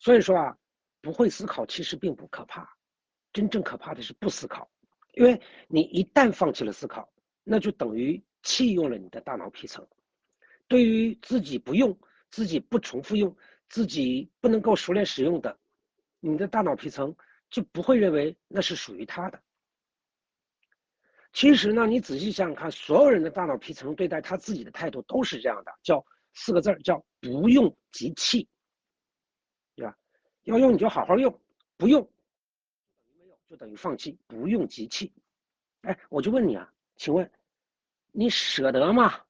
所以说啊，不会思考其实并不可怕，真正可怕的是不思考。因为你一旦放弃了思考，那就等于弃用了你的大脑皮层。对于自己不用、自己不重复用、自己不能够熟练使用的，你的大脑皮层就不会认为那是属于他的。其实呢，你仔细想想看，所有人的大脑皮层对待他自己的态度都是这样的，叫4个字，叫不用即弃，对吧？要用你就好好用，不用就等于放弃，不用即弃。哎，我就问你啊，请问你舍得吗？